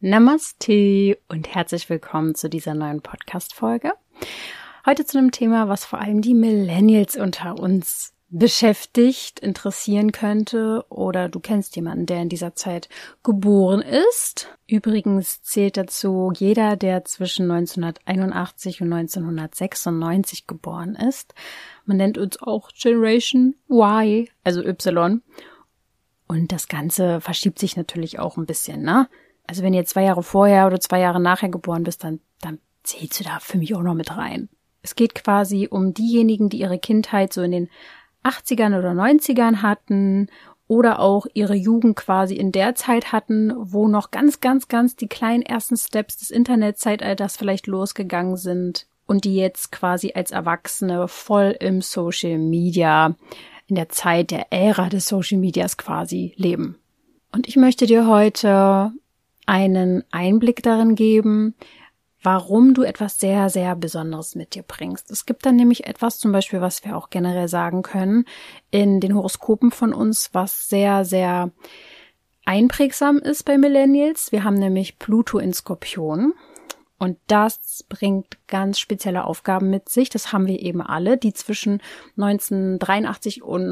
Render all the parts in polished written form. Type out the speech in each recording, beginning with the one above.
Namaste und herzlich willkommen zu dieser neuen Podcast-Folge. Heute zu einem Thema, was vor allem die Millennials unter uns beschäftigt, interessieren könnte, oder du kennst jemanden, der in dieser Zeit geboren ist. Übrigens zählt dazu jeder, der zwischen 1981 und 1996 geboren ist. Man nennt uns auch Generation Y, also Y. Und das Ganze verschiebt sich natürlich auch ein bisschen, ne? Also wenn ihr 2 Jahre vorher oder 2 Jahre nachher geboren bist, dann zählst du da für mich auch noch mit rein. Es geht quasi um diejenigen, die ihre Kindheit so in den 80ern oder 90ern hatten oder auch ihre Jugend quasi in der Zeit hatten, wo noch ganz die kleinen ersten Steps des Internetzeitalters vielleicht losgegangen sind und die jetzt quasi als Erwachsene voll im Social Media, in der Zeit der Ära des Social Medias quasi leben. Und ich möchte dir heute einen Einblick darin geben, warum du etwas sehr, sehr Besonderes mit dir bringst. Es gibt dann nämlich etwas, zum Beispiel, was wir auch generell sagen können, in den Horoskopen von uns, was sehr, sehr einprägsam ist bei Millennials. Wir haben nämlich Pluto in Skorpion. Und das bringt ganz spezielle Aufgaben mit sich. Das haben wir eben alle, die zwischen 1983 und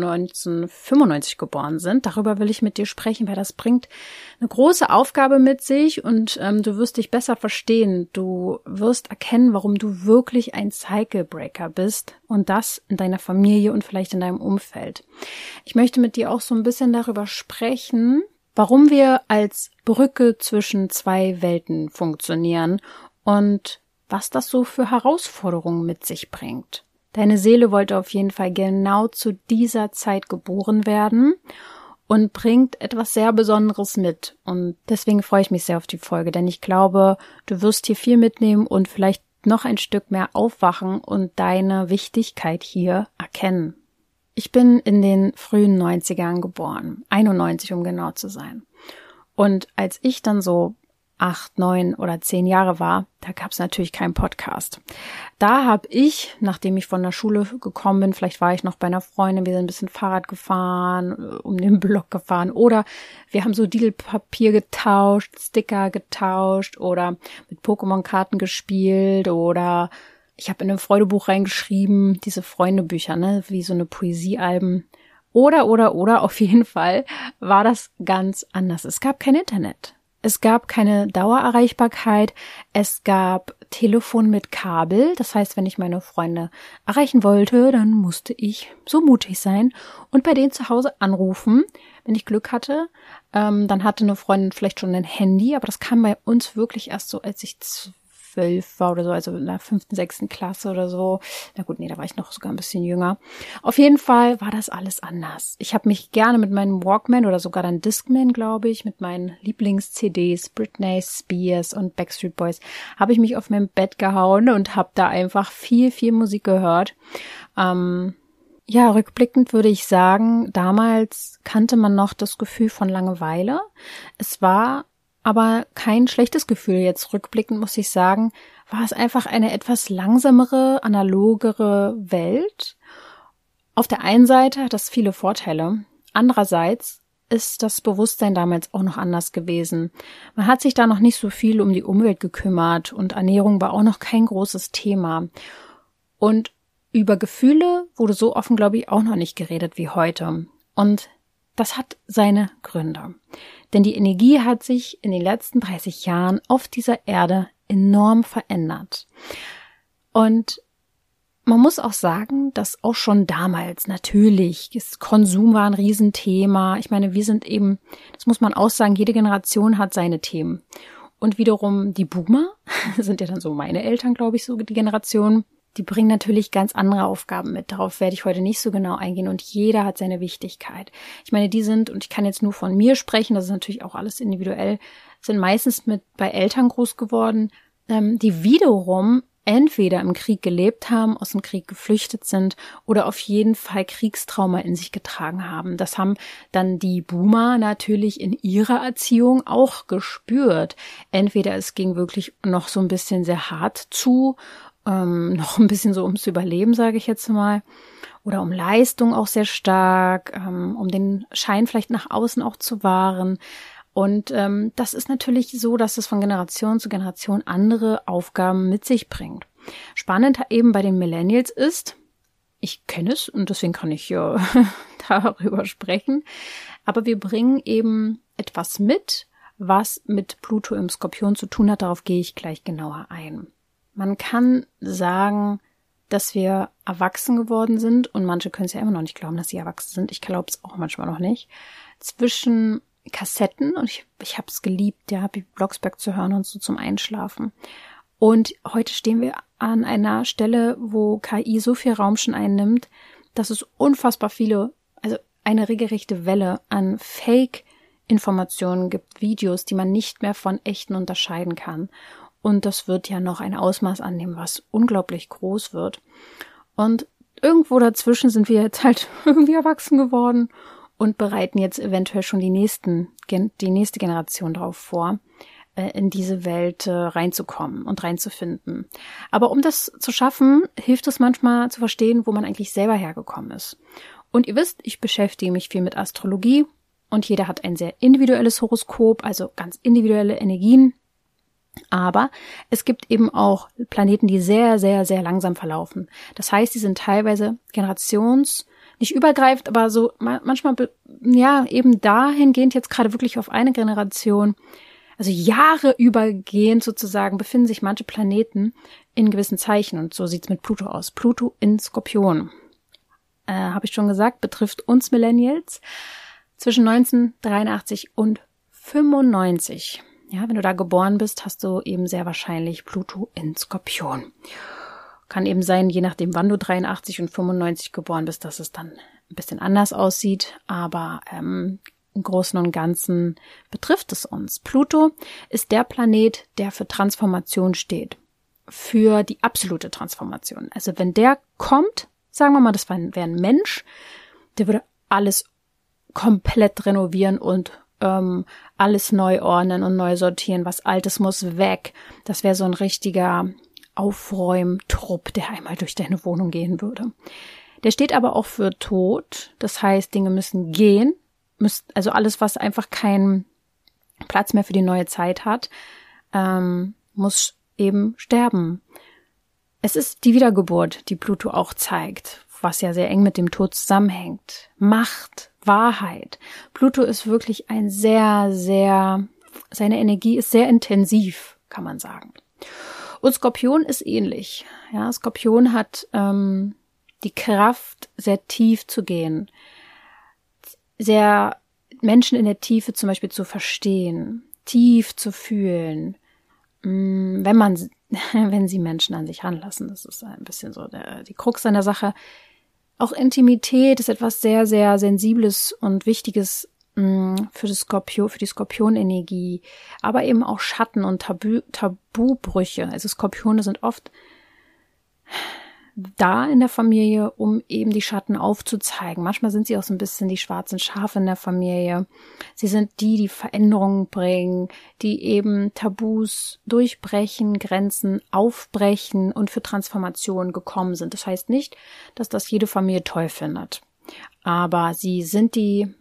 1995 geboren sind. Darüber will ich mit dir sprechen, weil das bringt eine große Aufgabe mit sich und du wirst dich besser verstehen. Du wirst erkennen, warum du wirklich ein Cycle Breaker bist und das in deiner Familie und vielleicht in deinem Umfeld. Ich möchte mit dir auch so ein bisschen darüber sprechen, warum wir als Brücke zwischen 2 Welten funktionieren und was das so für Herausforderungen mit sich bringt. Deine Seele wollte auf jeden Fall genau zu dieser Zeit geboren werden und bringt etwas sehr Besonderes mit. Und deswegen freue ich mich sehr auf die Folge, denn ich glaube, du wirst hier viel mitnehmen und vielleicht noch ein Stück mehr aufwachen und deine Wichtigkeit hier erkennen. Ich bin in den frühen 90ern geboren, 91 um genau zu sein. Und als ich dann so 8, 9 oder 10 Jahre war, da gab es natürlich keinen Podcast. Da habe ich, nachdem ich von der Schule gekommen bin, vielleicht war ich noch bei einer Freundin, wir sind ein bisschen Fahrrad gefahren, um den Block gefahren oder wir haben so Diegelpapier getauscht, Sticker getauscht oder mit Pokémon-Karten gespielt oder ich habe in ein Freudebuch reingeschrieben, diese Freundebücher, ne, wie so eine Poesiealben. Oder, auf jeden Fall war das ganz anders. Es gab kein Internet. Es gab keine Dauererreichbarkeit. Es gab Telefon mit Kabel. Das heißt, wenn ich meine Freunde erreichen wollte, dann musste ich so mutig sein und bei denen zu Hause anrufen. Wenn ich Glück hatte, dann hatte eine Freundin vielleicht schon ein Handy, aber das kam bei uns wirklich erst so, als ich 12 war oder so, also in der 5., 6. Klasse oder so. Na gut, nee, da war ich noch sogar ein bisschen jünger. Auf jeden Fall war das alles anders. Ich habe mich gerne mit meinem Walkman oder sogar dann Discman, glaube ich, mit meinen Lieblings-CDs, Britney Spears und Backstreet Boys, habe ich mich auf mein Bett gehauen und habe da einfach viel Musik gehört. Ja, rückblickend würde ich sagen, damals kannte man noch das Gefühl von Langeweile. Es war aber kein schlechtes Gefühl. Jetzt rückblickend muss ich sagen, war es einfach eine etwas langsamere, analogere Welt. Auf der einen Seite hat das viele Vorteile. Andererseits ist das Bewusstsein damals auch noch anders gewesen. Man hat sich da noch nicht so viel um die Umwelt gekümmert und Ernährung war auch noch kein großes Thema. Und über Gefühle wurde so offen, glaube ich, auch noch nicht geredet wie heute. Und das hat seine Gründe. Denn die Energie hat sich in den letzten 30 Jahren auf dieser Erde enorm verändert. Und man muss auch sagen, dass auch schon damals natürlich Konsum war ein Riesenthema. Ich meine, wir sind eben, das muss man auch sagen, jede Generation hat seine Themen. Und wiederum die Boomer, sind ja dann so meine Eltern, glaube ich, so die Generation, die bringen natürlich ganz andere Aufgaben mit. Darauf werde ich heute nicht so genau eingehen und jeder hat seine Wichtigkeit. Ich meine, die sind, und ich kann jetzt nur von mir sprechen, das ist natürlich auch alles individuell, sind meistens bei Eltern groß geworden, die wiederum entweder im Krieg gelebt haben, aus dem Krieg geflüchtet sind oder auf jeden Fall Kriegstrauma in sich getragen haben. Das haben dann die Boomer natürlich in ihrer Erziehung auch gespürt. Entweder es ging wirklich noch so ein bisschen sehr hart zu, noch ein bisschen so ums Überleben, sage ich jetzt mal, oder um Leistung auch sehr stark, um den Schein vielleicht nach außen auch zu wahren. Und das ist natürlich so, dass es von Generation zu Generation andere Aufgaben mit sich bringt. Spannend eben bei den Millennials ist, ich kenne es und deswegen kann ich hier darüber sprechen, aber wir bringen eben etwas mit, was mit Pluto im Skorpion zu tun hat. Darauf gehe ich gleich genauer ein. Man kann sagen, dass wir erwachsen geworden sind, und manche können es ja immer noch nicht glauben, dass sie erwachsen sind. Ich glaube es auch manchmal noch nicht. Zwischen Kassetten, und ich habe es geliebt, ja, Bibi Blocksberg zu hören und so zum Einschlafen. Und heute stehen wir an einer Stelle, wo KI so viel Raum schon einnimmt, dass es unfassbar viele, also eine regelrechte Welle an Fake-Informationen gibt, Videos, die man nicht mehr von echten unterscheiden kann. Und das wird ja noch ein Ausmaß annehmen, was unglaublich groß wird. Und irgendwo dazwischen sind wir jetzt halt irgendwie erwachsen geworden und bereiten jetzt eventuell schon die nächste Generation drauf vor, in diese Welt reinzukommen und reinzufinden. Aber um das zu schaffen, hilft es manchmal zu verstehen, wo man eigentlich selber hergekommen ist. Und ihr wisst, ich beschäftige mich viel mit Astrologie und jeder hat ein sehr individuelles Horoskop, also ganz individuelle Energien. Aber es gibt eben auch Planeten, die sehr, sehr, sehr langsam verlaufen. Das heißt, die sind teilweise nicht übergreifend, aber so manchmal, ja, eben dahingehend jetzt gerade wirklich auf eine Generation, also Jahre übergehend sozusagen, befinden sich manche Planeten in gewissen Zeichen. Und so sieht's mit Pluto aus. Pluto in Skorpion. Habe ich schon gesagt, betrifft uns Millennials zwischen 1983 und 95. Ja, wenn du da geboren bist, hast du eben sehr wahrscheinlich Pluto in Skorpion. Kann eben sein, je nachdem, wann du 83 und 95 geboren bist, dass es dann ein bisschen anders aussieht. Aber im Großen und Ganzen betrifft es uns. Pluto ist der Planet, der für Transformation steht. Für die absolute Transformation. Also wenn der kommt, sagen wir mal, das wäre ein Mensch, der würde alles komplett renovieren und alles neu ordnen und neu sortieren. Was Altes muss weg. Das wäre so ein richtiger Aufräumtrupp, der einmal durch deine Wohnung gehen würde. Der steht aber auch für Tod. Das heißt, Dinge müssen gehen. Also alles, was einfach keinen Platz mehr für die neue Zeit hat, muss eben sterben. Es ist die Wiedergeburt, die Pluto auch zeigt, was ja sehr eng mit dem Tod zusammenhängt. Macht, Wahrheit. Pluto ist wirklich seine Energie ist sehr intensiv, kann man sagen. Und Skorpion ist ähnlich. Ja, Skorpion hat die Kraft, sehr tief zu gehen, sehr Menschen in der Tiefe zum Beispiel zu verstehen, tief zu fühlen, wenn sie Menschen an sich ranlassen. Das ist ein bisschen so die Krux an der Sache. Auch Intimität ist etwas sehr, sehr Sensibles und Wichtiges für die Skorpionenergie, aber eben auch Schatten und Tabubrüche. Also Skorpione sind oft da in der Familie, um eben die Schatten aufzuzeigen. Manchmal sind sie auch so ein bisschen die schwarzen Schafe in der Familie. Sie sind die Veränderungen bringen, die eben Tabus durchbrechen, Grenzen aufbrechen und für Transformation gekommen sind. Das heißt nicht, dass das jede Familie toll findet. Aber sie sind eben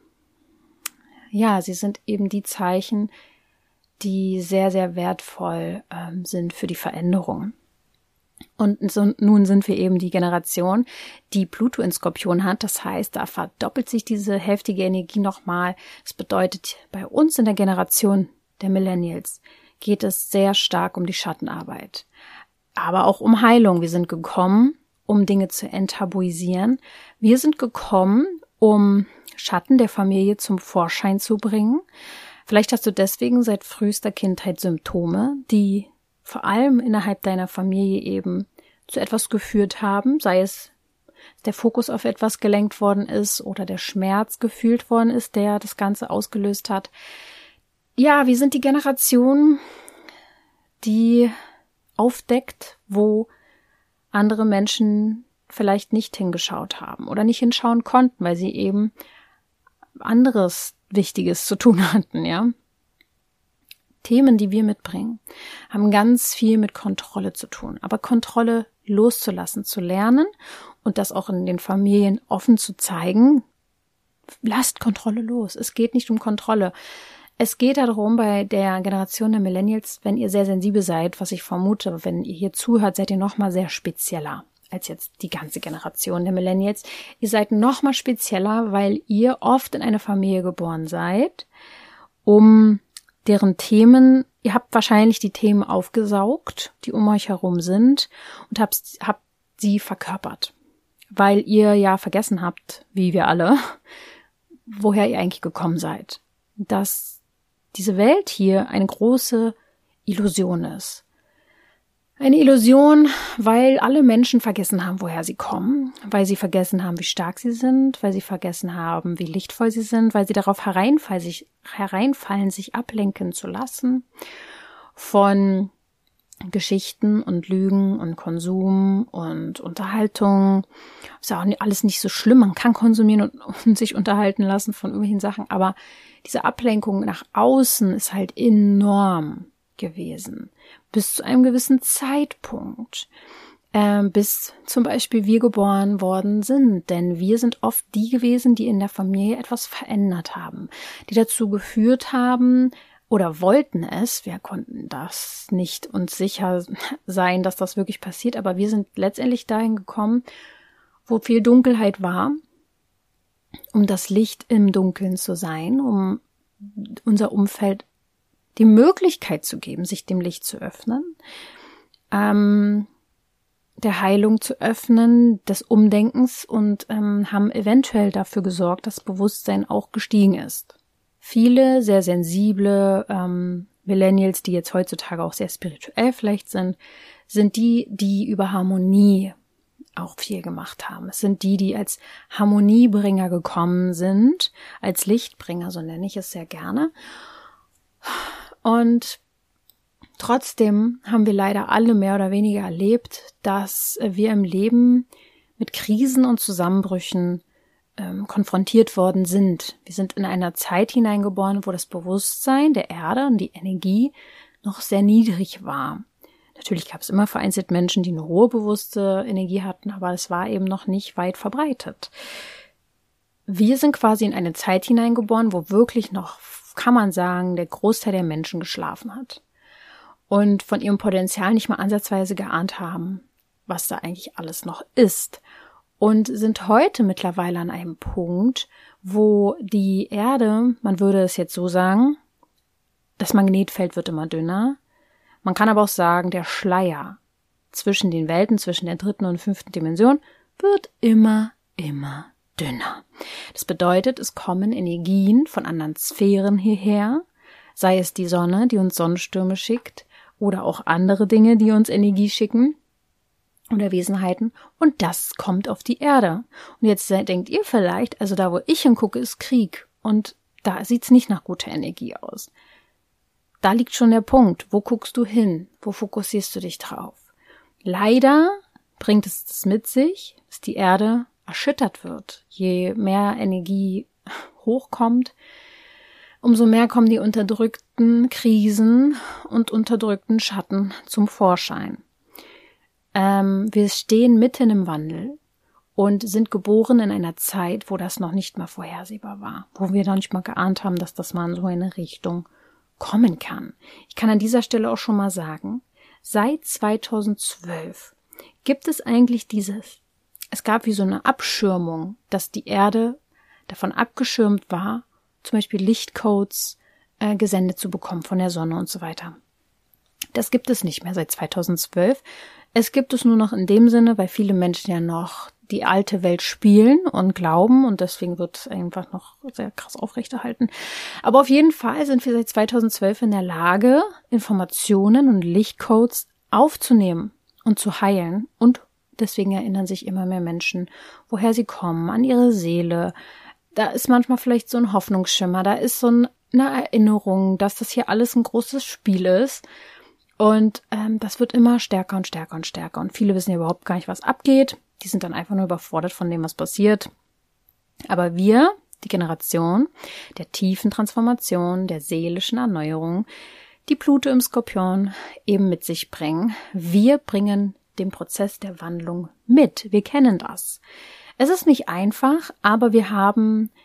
die Zeichen, die sehr, sehr wertvoll sind für die Veränderung. Und so, nun sind wir eben die Generation, die Pluto in Skorpion hat. Das heißt, da verdoppelt sich diese heftige Energie nochmal. Das bedeutet, bei uns in der Generation der Millennials geht es sehr stark um die Schattenarbeit. Aber auch um Heilung. Wir sind gekommen, um Dinge zu enttabuisieren. Wir sind gekommen, um Schatten der Familie zum Vorschein zu bringen. Vielleicht hast du deswegen seit frühester Kindheit Symptome, die vor allem innerhalb deiner Familie eben zu etwas geführt haben, sei es der Fokus auf etwas gelenkt worden ist oder der Schmerz gefühlt worden ist, der das Ganze ausgelöst hat. Ja, wir sind die Generation, die aufdeckt, wo andere Menschen vielleicht nicht hingeschaut haben oder nicht hinschauen konnten, weil sie eben anderes Wichtiges zu tun hatten, ja. Themen, die wir mitbringen, haben ganz viel mit Kontrolle zu tun. Aber Kontrolle loszulassen, zu lernen und das auch in den Familien offen zu zeigen, lasst Kontrolle los. Es geht nicht um Kontrolle. Es geht darum, bei der Generation der Millennials, wenn ihr sehr sensibel seid, was ich vermute, wenn ihr hier zuhört, seid ihr nochmal sehr spezieller als jetzt die ganze Generation der Millennials. Ihr seid nochmal spezieller, weil ihr oft in eine Familie geboren seid, um deren Themen, ihr habt wahrscheinlich die Themen aufgesaugt, die um euch herum sind und habt sie verkörpert, weil ihr ja vergessen habt, wie wir alle, woher ihr eigentlich gekommen seid. Dass diese Welt hier eine große Illusion ist. Eine Illusion, weil alle Menschen vergessen haben, woher sie kommen, weil sie vergessen haben, wie stark sie sind, weil sie vergessen haben, wie lichtvoll sie sind, weil sie darauf hereinfallen, sich ablenken zu lassen von Geschichten und Lügen und Konsum und Unterhaltung. Ist ja auch alles nicht so schlimm. Man kann konsumieren und sich unterhalten lassen von irgendwelchen Sachen, aber diese Ablenkung nach außen ist halt enorm gewesen. Bis zu einem gewissen Zeitpunkt. Bis zum Beispiel wir geboren worden sind. Denn wir sind oft die gewesen, die in der Familie etwas verändert haben. Die dazu geführt haben oder wollten es. Wir konnten das nicht uns sicher sein, dass das wirklich passiert. Aber wir sind letztendlich dahin gekommen, wo viel Dunkelheit war, um das Licht im Dunkeln zu sein, um unser Umfeld die Möglichkeit zu geben, sich dem Licht zu öffnen, der Heilung zu öffnen, des Umdenkens und haben eventuell dafür gesorgt, dass Bewusstsein auch gestiegen ist. Viele sehr sensible Millennials, die jetzt heutzutage auch sehr spirituell vielleicht sind die über Harmonie auch viel gemacht haben. Es sind die als Harmoniebringer gekommen sind, als Lichtbringer, so nenne ich es sehr gerne. Und trotzdem haben wir leider alle mehr oder weniger erlebt, dass wir im Leben mit Krisen und Zusammenbrüchen konfrontiert worden sind. Wir sind in einer Zeit hineingeboren, wo das Bewusstsein der Erde und die Energie noch sehr niedrig war. Natürlich gab es immer vereinzelt Menschen, die eine hohe bewusste Energie hatten, aber es war eben noch nicht weit verbreitet. Wir sind quasi in eine Zeit hineingeboren, wo wirklich noch, kann man sagen, der Großteil der Menschen geschlafen hat und von ihrem Potenzial nicht mal ansatzweise geahnt haben, was da eigentlich alles noch ist. Und sind heute mittlerweile an einem Punkt, wo die Erde, man würde es jetzt so sagen, das Magnetfeld wird immer dünner. Man kann aber auch sagen, der Schleier zwischen den Welten, zwischen der 3. und 5. Dimension wird immer dünner. Das bedeutet, es kommen Energien von anderen Sphären hierher, sei es die Sonne, die uns Sonnenstürme schickt, oder auch andere Dinge, die uns Energie schicken oder Wesenheiten, und das kommt auf die Erde. Und jetzt denkt ihr vielleicht, also da, wo ich hingucke, ist Krieg und da sieht's nicht nach guter Energie aus. Da liegt schon der Punkt. Wo guckst du hin? Wo fokussierst du dich drauf? Leider bringt es das mit sich, dass die Erde erschüttert wird. Je mehr Energie hochkommt, umso mehr kommen die unterdrückten Krisen und unterdrückten Schatten zum Vorschein. Wir stehen mitten im Wandel und sind geboren in einer Zeit, wo das noch nicht mal vorhersehbar war, wo wir noch nicht mal geahnt haben, dass das mal in so eine Richtung kommen kann. Ich kann an dieser Stelle auch schon mal sagen, seit 2012 gibt es eigentlich es gab wie so eine Abschirmung, dass die Erde davon abgeschirmt war, zum Beispiel Lichtcodes gesendet zu bekommen von der Sonne und so weiter. Das gibt es nicht mehr seit 2012. Es gibt es nur noch in dem Sinne, weil viele Menschen ja noch die alte Welt spielen und glauben und deswegen wird es einfach noch sehr krass aufrechterhalten. Aber auf jeden Fall sind wir seit 2012 in der Lage, Informationen und Lichtcodes aufzunehmen und zu heilen und deswegen erinnern sich immer mehr Menschen, woher sie kommen, an ihre Seele. Da ist manchmal vielleicht so ein Hoffnungsschimmer, da ist so eine Erinnerung, dass das hier alles ein großes Spiel ist. Und das wird immer stärker und stärker und stärker. Und viele wissen ja überhaupt gar nicht, was abgeht. Die sind dann einfach nur überfordert von dem, was passiert. Aber wir, die Generation der tiefen Transformation, der seelischen Erneuerung, die Pluto im Skorpion eben mit sich bringen, wir bringen den Prozess der Wandlung mit. Wir kennen das. Es ist nicht einfach, aber wir haben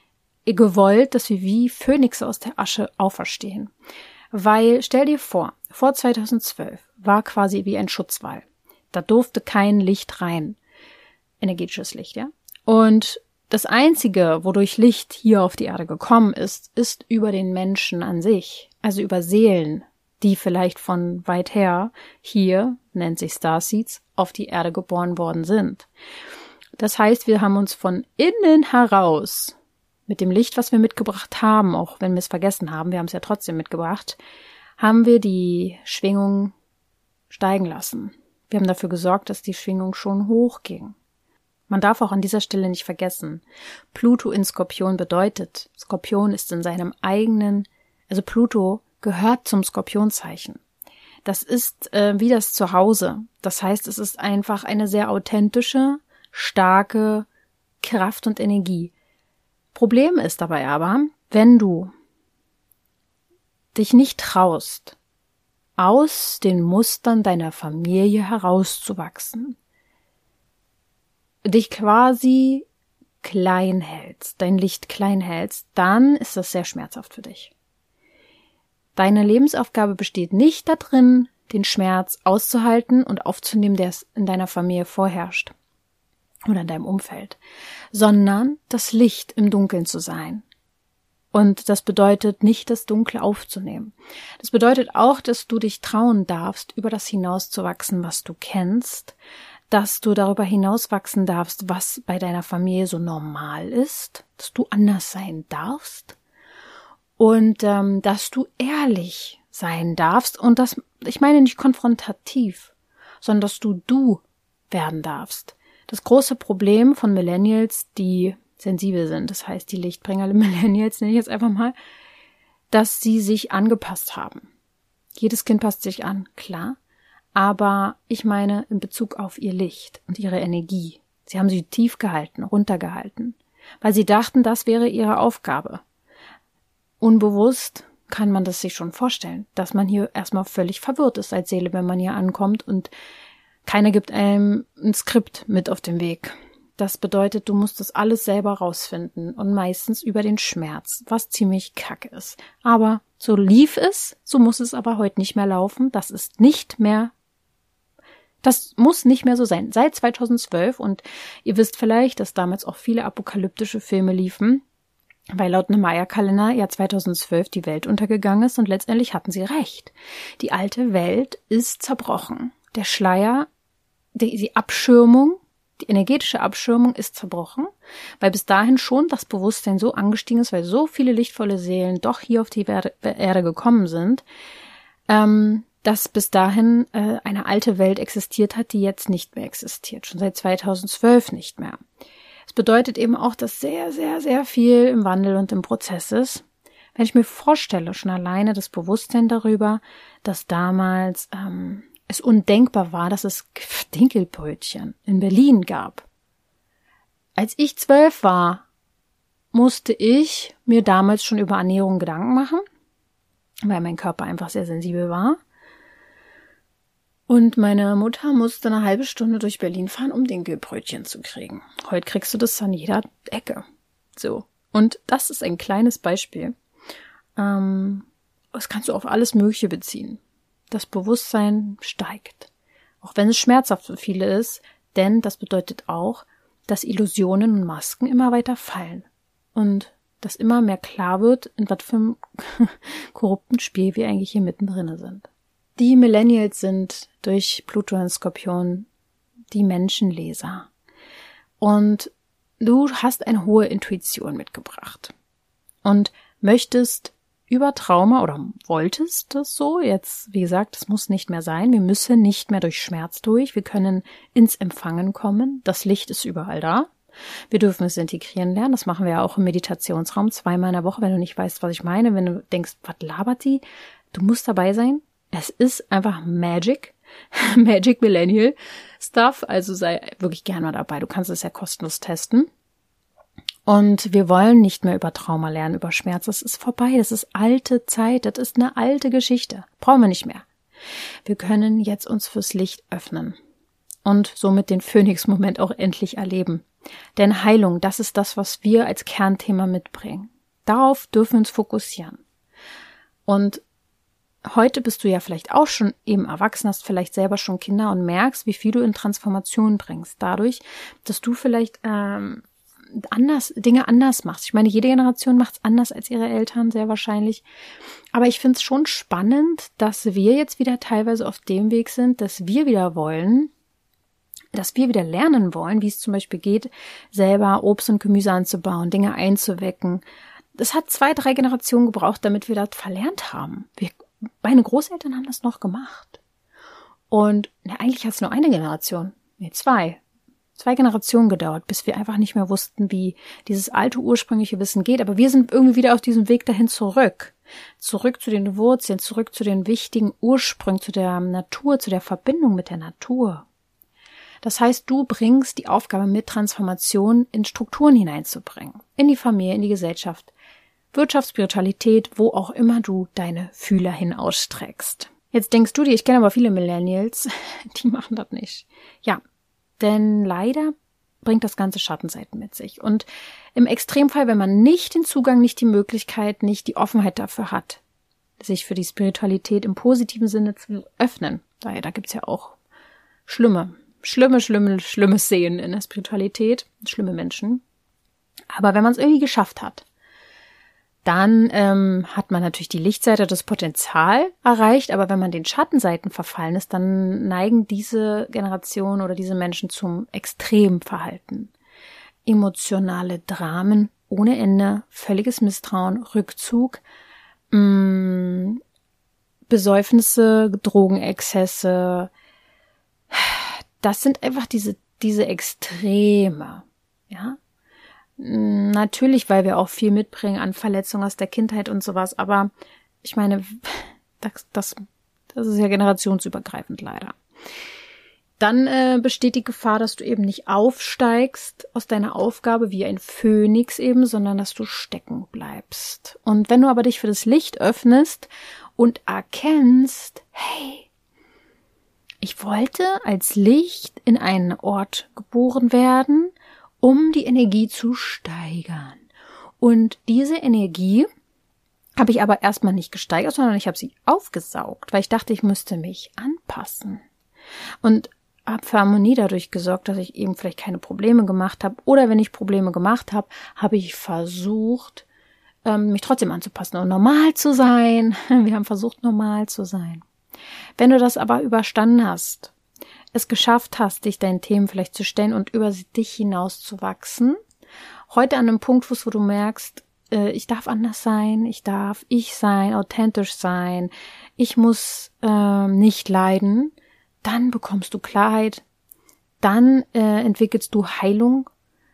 gewollt, dass wir wie Phönixe aus der Asche auferstehen. Weil, stell dir vor 2012 war quasi wie ein Schutzwall. Da durfte kein Licht rein. Energetisches Licht, ja. Und das Einzige, wodurch Licht hier auf die Erde gekommen ist, ist über den Menschen an sich. Also über Seelen, die vielleicht von weit her hier, nennt sich Starseeds, auf die Erde geboren worden sind. Das heißt, wir haben uns von innen heraus mit dem Licht, was wir mitgebracht haben, auch wenn wir es vergessen haben, wir haben es ja trotzdem mitgebracht, haben wir die Schwingung steigen lassen. Wir haben dafür gesorgt, dass die Schwingung schon hochging. Man darf auch an dieser Stelle nicht vergessen, Pluto in Skorpion bedeutet, Skorpion ist in seinem eigenen, also Pluto gehört zum Skorpionzeichen. Das ist wie das Zuhause. Das heißt, es ist einfach eine sehr authentische, starke Kraft und Energie. Problem ist dabei aber, wenn du dich nicht traust, aus den Mustern deiner Familie herauszuwachsen, dich quasi klein hältst, dein Licht klein hältst, dann ist das sehr schmerzhaft für dich. Deine Lebensaufgabe besteht nicht darin, den Schmerz auszuhalten und aufzunehmen, der in deiner Familie vorherrscht oder in deinem Umfeld, sondern das Licht im Dunkeln zu sein. Und das bedeutet nicht, das Dunkle aufzunehmen. Das bedeutet auch, dass du dich trauen darfst, über das hinauszuwachsen, was du kennst, dass du darüber hinauswachsen darfst, was bei deiner Familie so normal ist, dass du anders sein darfst und dass du ehrlich sein darfst und das, ich meine nicht konfrontativ, sondern dass du werden darfst. Das große Problem von Millennials, die sensibel sind, das heißt die Lichtbringer Millennials, nenne ich jetzt einfach mal, dass sie sich angepasst haben. Jedes Kind passt sich an, klar, aber ich meine in Bezug auf ihr Licht und ihre Energie. Sie haben sie tief gehalten, runtergehalten, weil sie dachten, das wäre ihre Aufgabe. Unbewusst kann man das sich schon vorstellen, dass man hier erstmal völlig verwirrt ist als Seele, wenn man hier ankommt und keiner gibt einem ein Skript mit auf den Weg. Das bedeutet, du musst das alles selber rausfinden und meistens über den Schmerz, was ziemlich kacke ist. Aber so lief es, so muss es aber heute nicht mehr laufen. Das muss nicht mehr so sein. Seit 2012 und ihr wisst vielleicht, dass damals auch viele apokalyptische Filme liefen, weil laut einem Maya-Kalender ja 2012 die Welt untergegangen ist und letztendlich hatten sie recht. Die alte Welt ist zerbrochen. Der Schleier, die Abschirmung, die energetische Abschirmung ist zerbrochen, weil bis dahin schon das Bewusstsein so angestiegen ist, weil so viele lichtvolle Seelen doch hier auf die Erde gekommen sind, dass bis dahin eine alte Welt existiert hat, die jetzt nicht mehr existiert, schon seit 2012 nicht mehr. Es bedeutet eben auch, dass sehr, sehr, sehr viel im Wandel und im Prozess ist. Wenn ich mir vorstelle, schon alleine das Bewusstsein darüber, dass damals es undenkbar war, dass es Dinkelbrötchen in Berlin gab. Als ich 12 war, musste ich mir damals schon über Ernährung Gedanken machen, weil mein Körper einfach sehr sensibel war. Und meine Mutter musste eine halbe Stunde durch Berlin fahren, um Dinkelbrötchen zu kriegen. Heute kriegst du das an jeder Ecke. So. Und das ist ein kleines Beispiel. Das kannst du auf alles Mögliche beziehen. Das Bewusstsein steigt. Auch wenn es schmerzhaft für viele ist, denn das bedeutet auch, dass Illusionen und Masken immer weiter fallen. Und dass immer mehr klar wird, in was für einem korrupten Spiel wir eigentlich hier mittendrin sind. Die Millennials sind durch Pluto und Skorpion die Menschenleser. Und du hast eine hohe Intuition mitgebracht. Und möchtest über Trauma oder wolltest das so, jetzt wie gesagt, das muss nicht mehr sein, wir müssen nicht mehr durch Schmerz durch, wir können ins Empfangen kommen, das Licht ist überall da, wir dürfen es integrieren lernen, das machen wir ja auch im Meditationsraum 2-mal in der Woche, wenn du nicht weißt, was ich meine, wenn du denkst, was labert die, du musst dabei sein, es ist einfach Magic Millennial Stuff, also sei wirklich gerne mal dabei, du kannst es ja kostenlos testen. Und wir wollen nicht mehr über Trauma lernen, über Schmerz. Das ist vorbei. Das ist alte Zeit. Das ist eine alte Geschichte. Brauchen wir nicht mehr. Wir können jetzt uns fürs Licht öffnen und somit den Phönix-Moment auch endlich erleben. Denn Heilung, das ist das, was wir als Kernthema mitbringen. Darauf dürfen wir uns fokussieren. Und heute bist du ja vielleicht auch schon eben erwachsen, hast vielleicht selber schon Kinder und merkst, wie viel du in Transformation bringst. Dadurch, dass du vielleicht Dinge anders machst. Ich meine, jede Generation macht es anders als ihre Eltern, sehr wahrscheinlich. Aber ich finde es schon spannend, dass wir jetzt wieder teilweise auf dem Weg sind, dass wir wieder lernen wollen, wie es zum Beispiel geht, selber Obst und Gemüse anzubauen, Dinge einzuwecken. Das hat 2, 3 Generationen gebraucht, damit wir das verlernt haben. Meine Großeltern haben das noch gemacht. Und eigentlich hat es nur eine Generation, 2 Generationen gedauert, bis wir einfach nicht mehr wussten, wie dieses alte ursprüngliche Wissen geht. Aber wir sind irgendwie wieder auf diesem Weg dahin zurück. Zurück zu den Wurzeln, zurück zu den wichtigen Ursprüngen, zu der Natur, zu der Verbindung mit der Natur. Das heißt, du bringst die Aufgabe mit, Transformation in Strukturen hineinzubringen. In die Familie, in die Gesellschaft, Wirtschaft, Spiritualität, wo auch immer du deine Fühler hin ausstreckst. Jetzt denkst du dir, ich kenne aber viele Millennials, die machen das nicht. Ja, denn leider bringt das Ganze Schattenseiten mit sich. Und im Extremfall, wenn man nicht den Zugang, nicht die Möglichkeit, nicht die Offenheit dafür hat, sich für die Spiritualität im positiven Sinne zu öffnen, da gibt's ja auch schlimme Szenen in der Spiritualität, schlimme Menschen. Aber wenn man es irgendwie geschafft hat, dann hat man natürlich die Lichtseite, das Potenzial erreicht, aber wenn man den Schattenseiten verfallen ist, dann neigen diese Generation oder diese Menschen zum Extremverhalten. Emotionale Dramen ohne Ende, völliges Misstrauen, Rückzug, Besäufnisse, Drogenexzesse. Das sind einfach diese Extreme, ja. Natürlich, weil wir auch viel mitbringen an Verletzungen aus der Kindheit und sowas, aber ich meine, das ist ja generationsübergreifend leider. Dann besteht die Gefahr, dass du eben nicht aufsteigst aus deiner Aufgabe wie ein Phönix eben, sondern dass du stecken bleibst. Und wenn du aber dich für das Licht öffnest und erkennst, hey, ich wollte als Licht in einen Ort geboren werden, um die Energie zu steigern. Und diese Energie habe ich aber erstmal nicht gesteigert, sondern ich habe sie aufgesaugt, weil ich dachte, ich müsste mich anpassen. Und habe für Harmonie dadurch gesorgt, dass ich eben vielleicht keine Probleme gemacht habe. Oder wenn ich Probleme gemacht habe, habe ich versucht, mich trotzdem anzupassen und normal zu sein. Wir haben versucht, normal zu sein. Wenn du das aber überstanden hast, es geschafft hast, dich deinen Themen vielleicht zu stellen und über dich hinaus zu wachsen, heute an einem Punkt, wo du merkst, ich darf anders sein, ich darf ich sein, authentisch sein, ich muss nicht leiden, dann bekommst du Klarheit, dann entwickelst du Heilung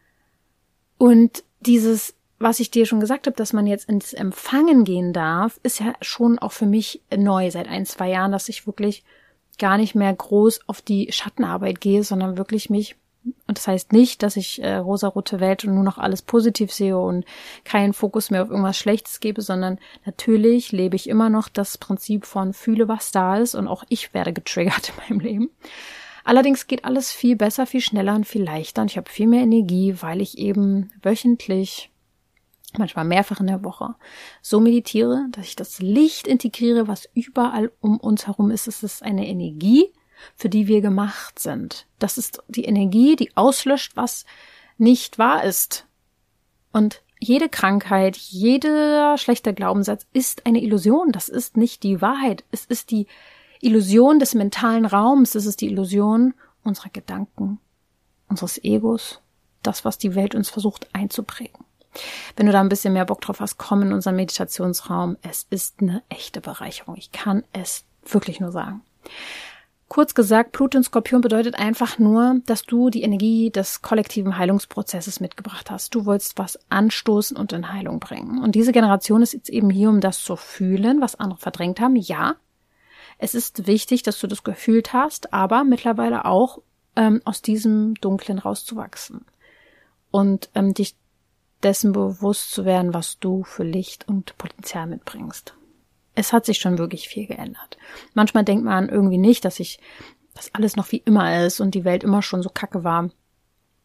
und dieses, was ich dir schon gesagt habe, dass man jetzt ins Empfangen gehen darf, ist ja schon auch für mich neu seit 1, 2 Jahren, dass ich wirklich gar nicht mehr groß auf die Schattenarbeit gehe, sondern wirklich mich, und das heißt nicht, dass ich rosarote Welt und nur noch alles positiv sehe und keinen Fokus mehr auf irgendwas Schlechtes gebe, sondern natürlich lebe ich immer noch das Prinzip von fühle, was da ist, und auch ich werde getriggert in meinem Leben. Allerdings geht alles viel besser, viel schneller und viel leichter und ich habe viel mehr Energie, weil ich eben wöchentlich, manchmal mehrfach in der Woche, so meditiere, dass ich das Licht integriere, was überall um uns herum ist. Es ist eine Energie, für die wir gemacht sind. Das ist die Energie, die auslöscht, was nicht wahr ist. Und jede Krankheit, jeder schlechte Glaubenssatz ist eine Illusion. Das ist nicht die Wahrheit. Es ist die Illusion des mentalen Raums. Es ist die Illusion unserer Gedanken, unseres Egos, das, was die Welt uns versucht einzuprägen. Wenn du da ein bisschen mehr Bock drauf hast, komm in unseren Meditationsraum. Es ist eine echte Bereicherung. Ich kann es wirklich nur sagen. Kurz gesagt, Pluto in Skorpion bedeutet einfach nur, dass du die Energie des kollektiven Heilungsprozesses mitgebracht hast. Du wolltest was anstoßen und in Heilung bringen. Und diese Generation ist jetzt eben hier, um das zu fühlen, was andere verdrängt haben. Ja, es ist wichtig, dass du das gefühlt hast, aber mittlerweile auch aus diesem Dunklen rauszuwachsen und dich dessen bewusst zu werden, was du für Licht und Potenzial mitbringst. Es hat sich schon wirklich viel geändert. Manchmal denkt man irgendwie nicht, dass alles noch wie immer ist und die Welt immer schon so kacke war.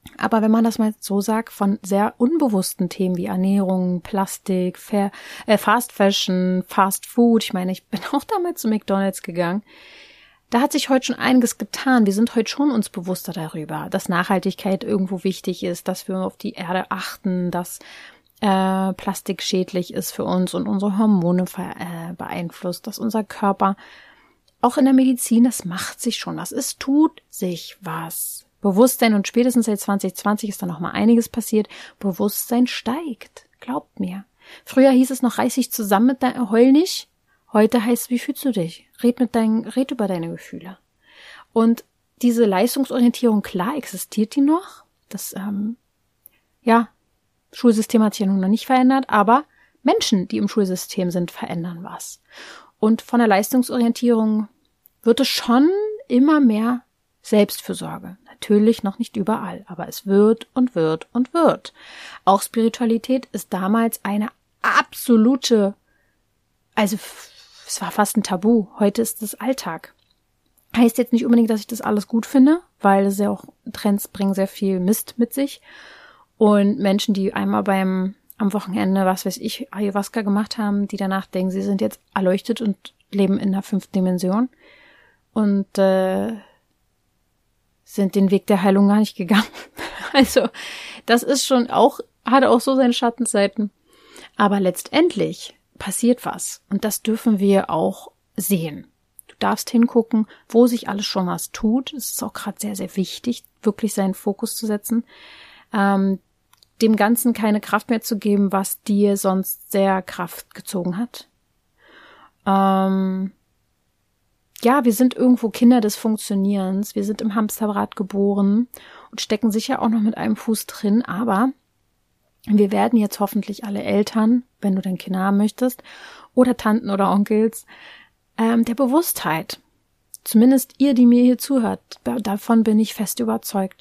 Aber wenn man das mal so sagt, von sehr unbewussten Themen wie Ernährung, Plastik, Fast Fashion, Fast Food, ich meine, ich bin auch damals zu McDonald's gegangen, da hat sich heute schon einiges getan. Wir sind heute schon uns bewusster darüber, dass Nachhaltigkeit irgendwo wichtig ist, dass wir auf die Erde achten, dass Plastik schädlich ist für uns und unsere Hormone beeinflusst, dass unser Körper, auch in der Medizin, das macht sich schon was. Es tut sich was. Bewusstsein, und spätestens seit 2020 ist da noch mal einiges passiert. Bewusstsein steigt. Glaubt mir. Früher hieß es noch, reiß dich zusammen heul nicht. Heute heißt es, wie fühlst du dich? Red über deine Gefühle. Und diese Leistungsorientierung, klar existiert die noch. Das, Schulsystem hat sich ja nun noch nicht verändert, aber Menschen, die im Schulsystem sind, verändern was. Und von der Leistungsorientierung wird es schon immer mehr Selbstfürsorge. Natürlich noch nicht überall, aber es wird und wird und wird. Auch Spiritualität ist damals eine absolute, also es war fast ein Tabu. Heute ist es Alltag. Heißt jetzt nicht unbedingt, dass ich das alles gut finde, weil es ja auch Trends bringen sehr viel Mist mit sich. Und Menschen, die einmal am Wochenende, was weiß ich, Ayahuasca gemacht haben, die danach denken, sie sind jetzt erleuchtet und leben in der 5. Dimension und sind den Weg der Heilung gar nicht gegangen. Also das ist schon auch, hat auch so seine Schattenseiten. Aber letztendlich passiert was. Und das dürfen wir auch sehen. Du darfst hingucken, wo sich alles schon was tut. Es ist auch gerade sehr, sehr wichtig, wirklich seinen Fokus zu setzen. Dem Ganzen keine Kraft mehr zu geben, was dir sonst sehr Kraft gezogen hat. Wir sind irgendwo Kinder des Funktionierens. Wir sind im Hamsterrad geboren und stecken sicher auch noch mit einem Fuß drin, aber wir werden jetzt hoffentlich alle Eltern, wenn du dein Kinder haben möchtest, oder Tanten oder Onkels, der Bewusstheit. Zumindest ihr, die mir hier zuhört, davon bin ich fest überzeugt.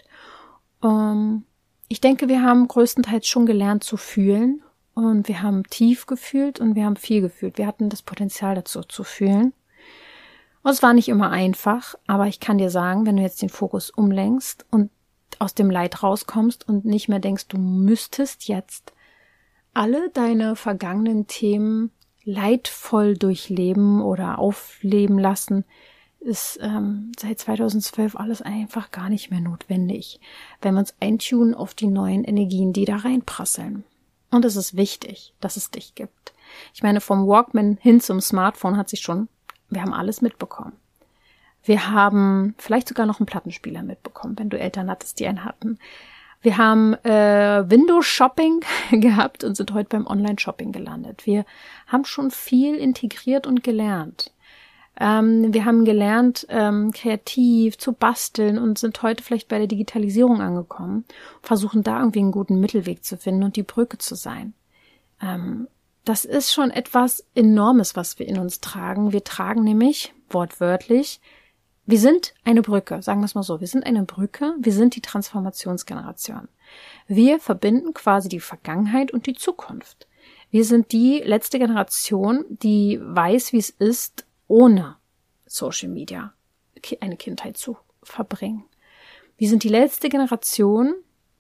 Ich denke, wir haben größtenteils schon gelernt zu fühlen und wir haben tief gefühlt und wir haben viel gefühlt. Wir hatten das Potenzial dazu zu fühlen. Und es war nicht immer einfach, aber ich kann dir sagen, wenn du jetzt den Fokus umlenkst und aus dem Leid rauskommst und nicht mehr denkst, du müsstest jetzt alle deine vergangenen Themen leidvoll durchleben oder aufleben lassen, ist seit 2012 alles einfach gar nicht mehr notwendig, wenn wir uns eintunen auf die neuen Energien, die da reinprasseln. Und es ist wichtig, dass es dich gibt. Ich meine, vom Walkman hin zum Smartphone wir haben alles mitbekommen. Wir haben vielleicht sogar noch einen Plattenspieler mitbekommen, wenn du Eltern hattest, die einen hatten. Wir haben Windows-Shopping gehabt und sind heute beim Online-Shopping gelandet. Wir haben schon viel integriert und gelernt. Wir haben gelernt, kreativ zu basteln und sind heute vielleicht bei der Digitalisierung angekommen, versuchen da irgendwie einen guten Mittelweg zu finden und die Brücke zu sein. Das ist schon etwas Enormes, was wir in uns tragen. Wir tragen nämlich, wortwörtlich, wir sind eine Brücke, sagen wir es mal so, wir sind eine Brücke, wir sind die Transformationsgeneration. Wir verbinden quasi die Vergangenheit und die Zukunft. Wir sind die letzte Generation, die weiß, wie es ist, ohne Social Media eine Kindheit zu verbringen. Wir sind die letzte Generation,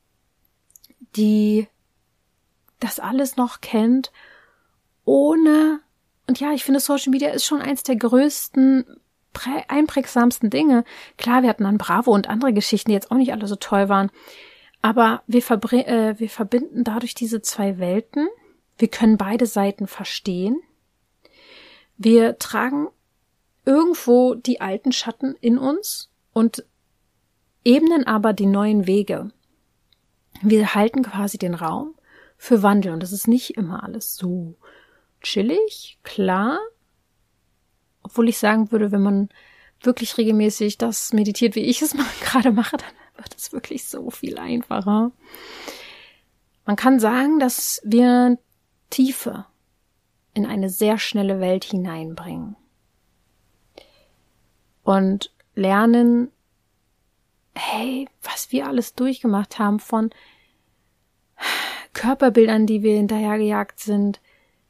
die das alles noch kennt, ohne, und ja, ich finde, Social Media ist schon eins der größten, einprägsamsten Dinge. Klar, wir hatten dann Bravo und andere Geschichten, die jetzt auch nicht alle so toll waren, aber wir verbinden dadurch diese zwei Welten. Wir können beide Seiten verstehen. Wir tragen irgendwo die alten Schatten in uns und ebnen aber die neuen Wege. Wir halten quasi den Raum für Wandel und das ist nicht immer alles so chillig, klar. Obwohl ich sagen würde, wenn man wirklich regelmäßig das meditiert, wie ich es mal gerade mache, dann wird es wirklich so viel einfacher. Man kann sagen, dass wir Tiefe in eine sehr schnelle Welt hineinbringen. Und lernen, hey, was wir alles durchgemacht haben, von Körperbildern, die wir hinterhergejagt sind,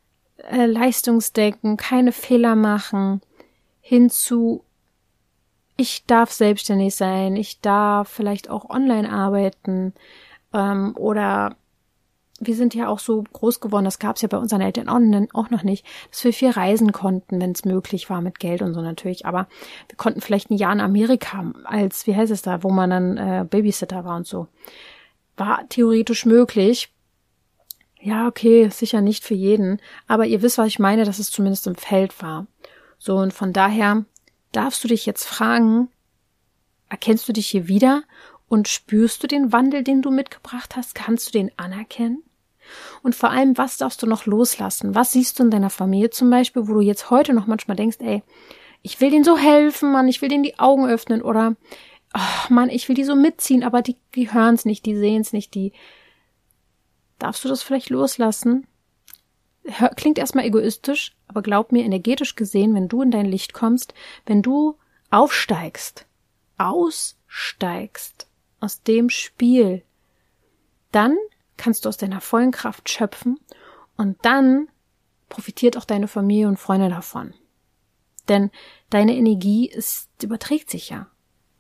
Leistungsdenken, keine Fehler machen, hin zu ich darf selbstständig sein, ich darf vielleicht auch online arbeiten, oder wir sind ja auch so groß geworden, das gab es ja bei unseren Eltern auch noch nicht, dass wir viel reisen konnten, wenn es möglich war mit Geld und so natürlich. Aber wir konnten vielleicht ein Jahr in Amerika als, wie heißt es da, wo man dann Babysitter war und so. War theoretisch möglich. Ja, okay, sicher nicht für jeden. Aber ihr wisst, was ich meine, dass es zumindest im Feld war. So, und von daher darfst du dich jetzt fragen, erkennst du dich hier wieder? Und spürst du den Wandel, den du mitgebracht hast? Kannst du den anerkennen? Und vor allem, was darfst du noch loslassen? Was siehst du in deiner Familie zum Beispiel, wo du jetzt heute noch manchmal denkst, ey, ich will denen so helfen, Mann, ich will denen die Augen öffnen oder, oh Mann, ich will die so mitziehen, aber die hören es nicht, die sehen es nicht, darfst du das vielleicht loslassen? Klingt erstmal egoistisch, aber glaub mir, energetisch gesehen, wenn du in dein Licht kommst, wenn du aussteigst aus dem Spiel, dann kannst du aus deiner vollen Kraft schöpfen und dann profitiert auch deine Familie und Freunde davon. Denn deine Energie überträgt sich ja.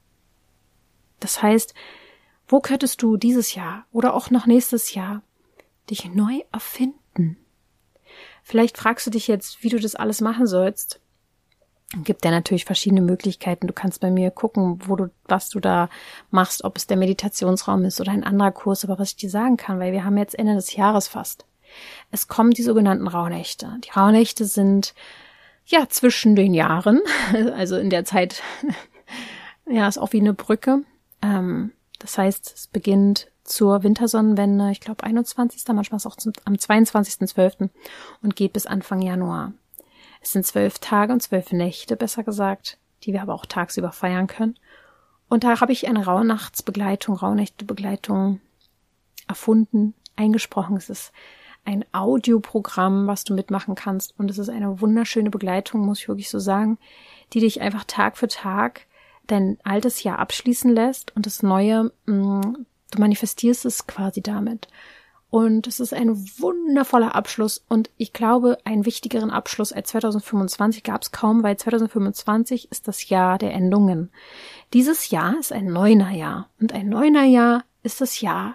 Das heißt, wo könntest du dieses Jahr oder auch noch nächstes Jahr dich neu erfinden? Vielleicht fragst du dich jetzt, wie du das alles machen sollst. Es gibt ja natürlich verschiedene Möglichkeiten. Du kannst bei mir gucken, was du da machst, ob es der Meditationsraum ist oder ein anderer Kurs. Aber was ich dir sagen kann, weil wir haben jetzt Ende des Jahres fast. Es kommen die sogenannten Rauhnächte. Die Rauhnächte sind ja zwischen den Jahren, also in der Zeit, ja, ist auch wie eine Brücke. Das heißt, es beginnt zur Wintersonnenwende, ich glaube 21., manchmal ist es auch am 22.12. und geht bis Anfang Januar. Es sind 12 Tage und 12 Nächte, besser gesagt, die wir aber auch tagsüber feiern können. Und da habe ich eine Rauhnächte-Begleitung erfunden, eingesprochen. Es ist ein Audioprogramm, was du mitmachen kannst. Und es ist eine wunderschöne Begleitung, muss ich wirklich so sagen, die dich einfach Tag für Tag dein altes Jahr abschließen lässt und das Neue, du manifestierst es quasi damit. Und es ist ein wundervoller Abschluss und ich glaube, einen wichtigeren Abschluss als 2025 gab es kaum, weil 2025 ist das Jahr der Endungen. Dieses Jahr ist ein Neunerjahr und ein Neunerjahr ist das Jahr,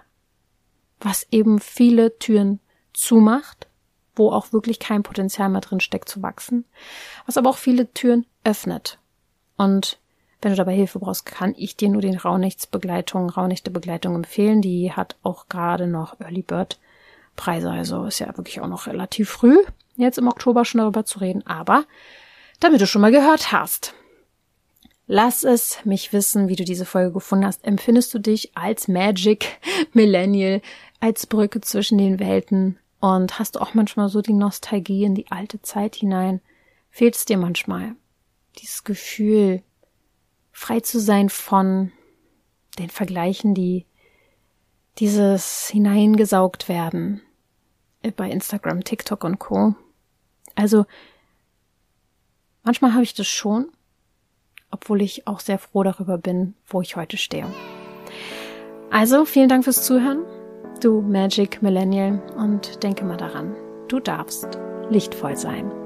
was eben viele Türen zumacht, wo auch wirklich kein Potenzial mehr drin steckt zu wachsen, was aber auch viele Türen öffnet. Und wenn du dabei Hilfe brauchst, kann ich dir nur den Rauhnächte-Begleitung empfehlen. Die hat auch gerade noch Early Bird Preise, also ist ja wirklich auch noch relativ früh, jetzt im Oktober schon darüber zu reden. Aber damit du schon mal gehört hast, lass es mich wissen, wie du diese Folge gefunden hast. Empfindest du dich als Magic Millennial, als Brücke zwischen den Welten und hast du auch manchmal so die Nostalgie in die alte Zeit hinein? Fehlt es dir manchmal? Dieses Gefühl, frei zu sein von den Vergleichen, die dieses hineingesaugt werden bei Instagram, TikTok und Co. Also manchmal habe ich das schon, obwohl ich auch sehr froh darüber bin, wo ich heute stehe. Also vielen Dank fürs Zuhören, du Magic Millennial, und denke mal daran, du darfst lichtvoll sein.